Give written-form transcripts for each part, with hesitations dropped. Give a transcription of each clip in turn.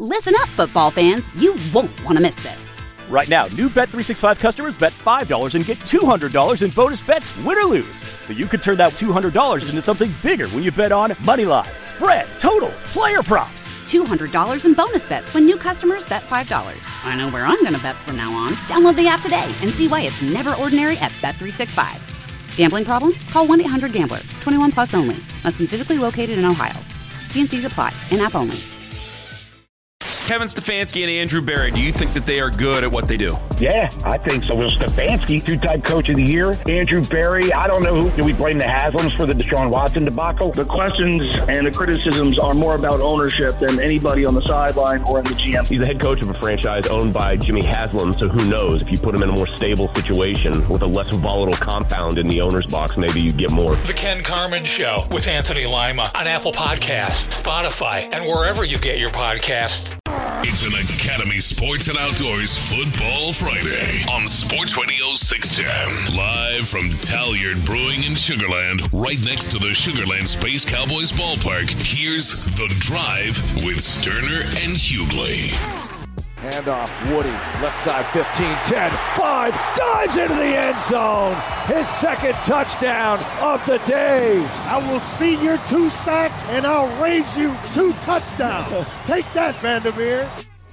Listen up, football fans. You won't want to miss this. Right now, new Bet365 customers bet $5 and get $200 in bonus bets, win or lose. So you could turn that $200 into something bigger when you bet on money line, spread, totals, player props. $200 in bonus bets when new customers bet $5. I know where I'm going to bet from now on. Download the app today and see why it's never ordinary at Bet365. Gambling problem? Call 1-800-GAMBLER. 21 plus only. Must be physically located in Ohio. T&Cs apply. In-app only. Kevin Stefanski and Andrew Berry, do you think that they are good at what they do? Yeah, I think so. Well, Stefanski, two-time coach of the year. Andrew Berry, I don't know who. Do we blame the Haslams for the Deshaun Watson debacle? The questions and the criticisms are more about ownership than anybody on the sideline or in the GM. He's the head coach of a franchise owned by Jimmy Haslam, so who knows? If you put him in a more stable situation with a less volatile compound in the owner's box, maybe you get more. The Ken Carman Show with Anthony Lima on Apple Podcasts, Spotify, and wherever you get your podcasts. It's an Academy Sports and Outdoors Football Friday on Sports Radio 610. Live from Talliard Brewing in Sugar Land, right next to the Sugar Land Space Cowboys ballpark. Here's The Drive with Sterner and Hughley. Handoff, Woody, left side 15-10, 5, dives into the end zone. His second touchdown of the day. I will see your 2 sacks, and I'll raise you 2 touchdowns. Take that, Vandermeer.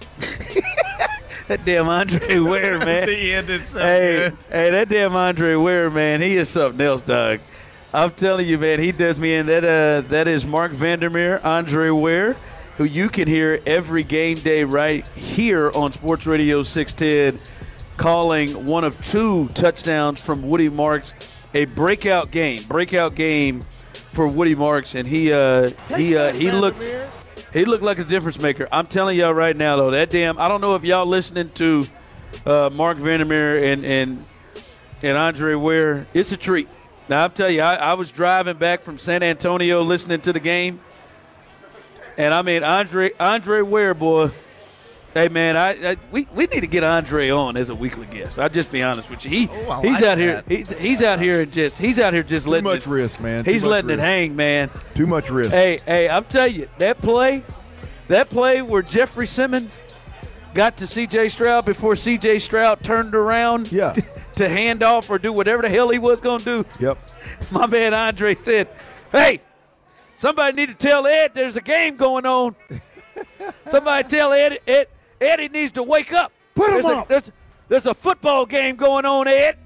That damn Andre Ware, man. The end is so good. Hey, that damn Andre Ware, man, he is something else, dog. I'm telling you, man, he does me in. That is Mark Vandermeer, Andre Ware, who you can hear every game day right here on Sports Radio 610, calling one of 2 touchdowns from Woody Marks, a breakout game for Woody Marks, and he looked like a difference maker. I'm telling y'all right now, though, that damn, I don't know if y'all listening to Mark Vandermeer and Andre Ware, it's a treat. Now, I'm telling you, I was driving back from San Antonio listening to the game. And, I mean, Andre Ware, boy, hey, man, we need to get Andre on as a weekly guest. I'll just be honest with you. He's out here just letting too much risk, man. He's letting it hang, man. Too much risk. Hey, I'm telling you, that play where Jeffrey Simmons got to C.J. Stroud before C.J. Stroud turned around to hand off or do whatever the hell he was going to do. Yep. My man Andre said, hey, somebody need to tell Ed there's a game going on. Somebody tell Ed he needs to wake up. Put him up. There's a football game going on, Ed.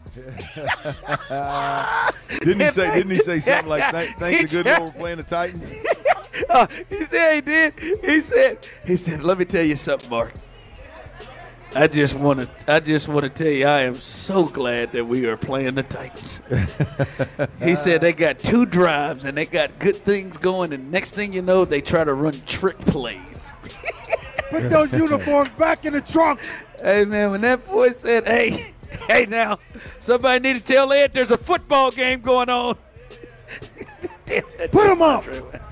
Didn't he say something like thank the good Lord for playing the Titans? He did. He said, let me tell you something, Mark. I just want to tell you, I am so glad that we are playing the Titans. He said they got 2 drives and they got good things going, and next thing you know, they try to run trick plays. Put those uniforms back in the trunk. Hey, man, when that boy said, hey, now, somebody need to tell Ed there's a football game going on. Put him up.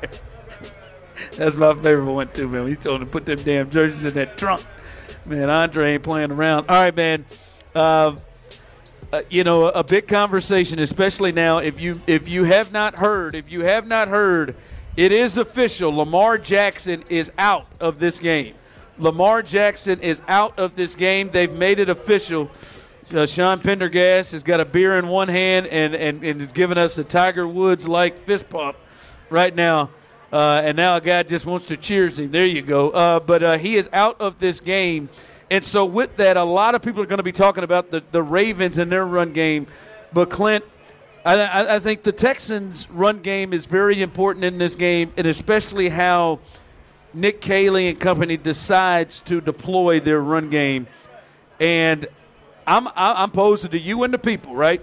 That's my favorite one, too, man. When he told him to put them damn jerseys in that trunk. Man, Andre ain't playing around. All right, man. A big conversation, especially now. If you have not heard, it is official. Lamar Jackson is out of this game. Lamar Jackson is out of this game. They've made it official. Sean Pendergast has got a beer in one hand and is giving us a Tiger Woods-like fist pump right now. And now a guy just wants to cheers him. There you go. But he is out of this game. And so with that, a lot of people are going to be talking about the Ravens and their run game. But, Clint, I think the Texans' run game is very important in this game, and especially how Nick Caley and company decides to deploy their run game. And I'm posing to you and the people, right?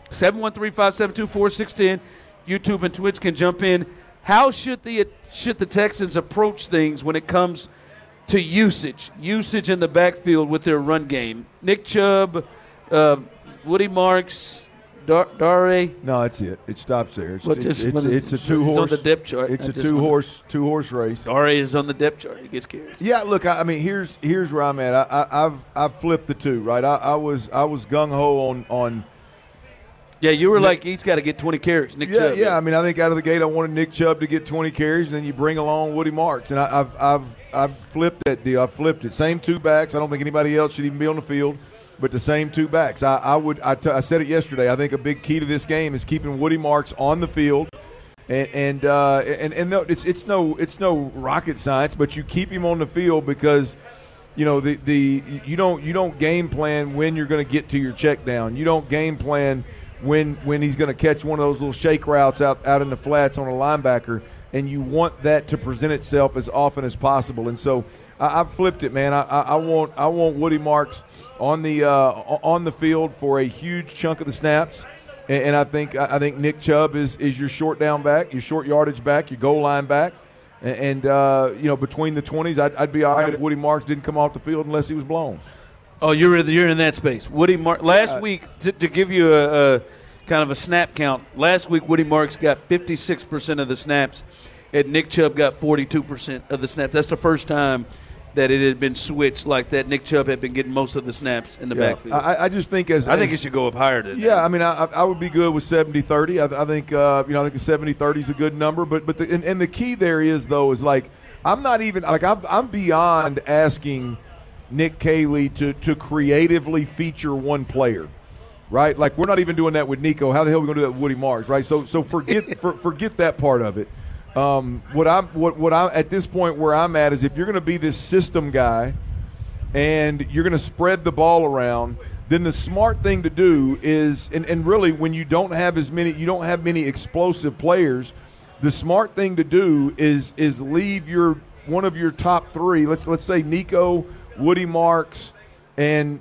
713-572-4610. YouTube and Twitch can jump in. How should the Texans approach things when it comes to usage in the backfield with their run game? Nick Chubb, Woody Marks, Dare. No, that's it. It stops there. It's a 2-horse on the depth chart. It's a two-horse race. Dare is on the depth chart. He gets carried. Yeah, look, I mean, here's where I'm at. I've flipped the two, right? I was gung ho on. Yeah, you were like, he's got to get 20 carries. Nick Chubb. Yeah. I mean, I think out of the gate, I wanted Nick Chubb to get 20 carries, and then you bring along Woody Marks. And I've flipped that deal. I flipped it. Same two backs. I don't think anybody else should even be on the field, but the same two backs. I said it yesterday. I think a big key to this game is keeping Woody Marks on the field, and no, it's no rocket science, but you keep him on the field because you know you don't game plan when you're going to get to your check down. You don't game plan when he's going to catch one of those little shake routes out in the flats on a linebacker. And you want that to present itself as often as possible. And so I've flipped it, man. I want Woody Marks on the field for a huge chunk of the snaps. And I think Nick Chubb is your short down back, your short yardage back, your goal line back. And between the 20s, I'd be all right if Woody Marks didn't come off the field unless he was blown. Oh, you're in that space. Woody Marks last week to give you a kind of a snap count. Last week, Woody Marks got 56% of the snaps, and Nick Chubb got 42% of the snaps. That's the first time that it had been switched like that. Nick Chubb had been getting most of the snaps in the backfield. I just think I think it should go up higher than that. Yeah, I mean, I would be good with 70-30. I think I think the 70-30 is a good number. But the key there is like I'm not even like I'm beyond asking Nick Caley to creatively feature one player. Right, like we're not even doing that with Nico. How the hell are we going to do that with Woody Marks? Right, so forget forget that part of it. What I'm at this point where I'm at is if you're going to be this system guy, and you're going to spread the ball around, then the smart thing to do is, and really when you don't have many explosive players, the smart thing to do is leave one of your top three. Let's say Nico, Woody Marks, and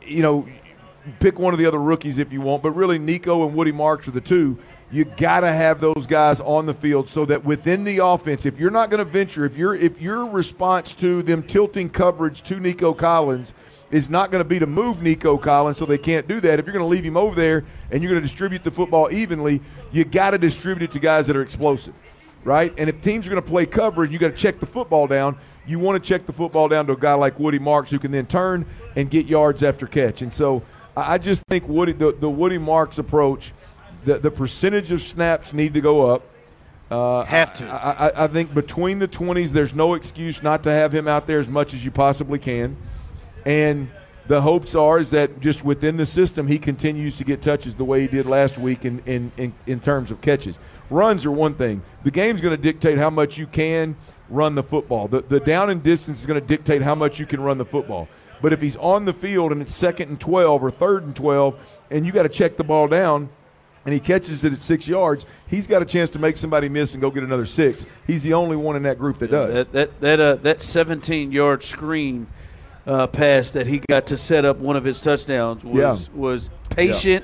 pick one of the other rookies if you want, but really Nico and Woody Marks are the two. You got to have those guys on the field so that within the offense, if you're not going to venture, if your response to them tilting coverage to Nico Collins is not going to be to move Nico Collins so they can't do that, if you're going to leave him over there and you're going to distribute the football evenly, you got to distribute it to guys that are explosive, right? And if teams are going to play coverage, you got to check the football down. You want to check the football down to a guy like Woody Marks who can then turn and get yards after catch. And so I just think the Woody Marks approach, the percentage of snaps need to go up. Have to. I think between the 20s, there's no excuse not to have him out there as much as you possibly can. And the hopes are is that just within the system, he continues to get touches the way he did last week in terms of catches. Runs are one thing. The game's going to dictate how much you can run the football. The down and distance is going to dictate how much you can run the football. But if he's on the field and it's 2nd and 12 or 3rd and 12 and you got to check the ball down and he catches it at 6 yards, he's got a chance to make somebody miss and go get another 6. He's the only one in that group that does. That 17-yard screen pass that he got to set up one of his touchdowns was patient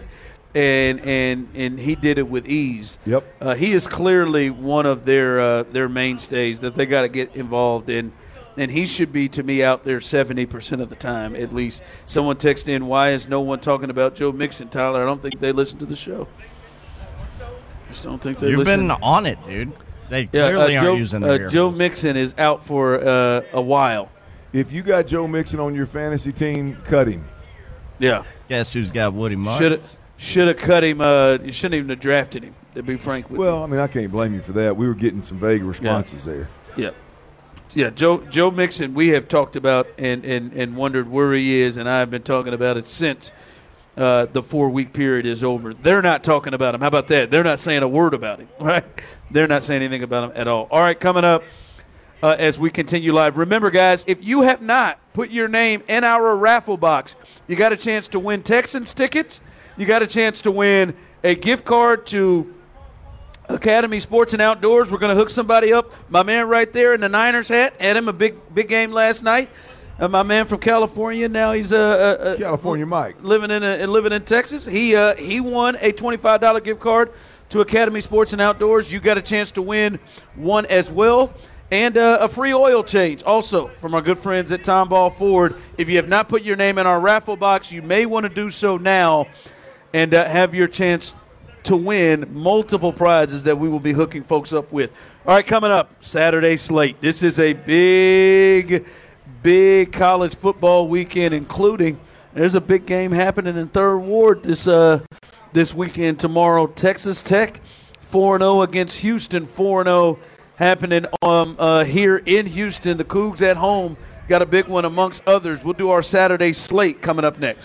and he did it with ease. Yep. He is clearly one of their mainstays that they got to get involved in. And he should be, to me, out there 70% of the time at least. Someone texted in, why is no one talking about Joe Mixon, Tyler? I don't think they listen to the show. I just don't think they listen. You've been on it, dude. They clearly aren't using their earphones. Joe Mixon is out for a while. If you got Joe Mixon on your fantasy team, cut him. Yeah. Guess who's got Woody Marks? Should have cut him. You shouldn't even have drafted him, to be frank with you. Well, I mean, I can't blame you for that. We were getting some vague responses there. Yeah. Yeah, Joe Mixon, we have talked about and wondered where he is, and I've been talking about it since the 4-week period is over. They're not talking about him. How about that? They're not saying a word about him, right? They're not saying anything about him at all. All right, coming up as we continue live. Remember, guys, if you have not put your name in our raffle box, you got a chance to win Texans tickets. You got a chance to win a gift card to Academy Sports and Outdoors. We're going to hook somebody up. My man right there in the Niners hat had him a big game last night. My man from California. Now he's California Mike living in Texas. He won a $25 gift card to Academy Sports and Outdoors. You got a chance to win one as well, and a free oil change also from our good friends at Tom Ball Ford. If you have not put your name in our raffle box, you may want to do so now and have your chance to win multiple prizes that we will be hooking folks up with. All right, coming up, Saturday slate. This is a big college football weekend, including there's a big game happening in Third Ward this weekend tomorrow. Texas Tech 4-0 against Houston 4-0. happening here in Houston. The Cougs at home got a big one amongst others. We'll do our Saturday slate coming up next.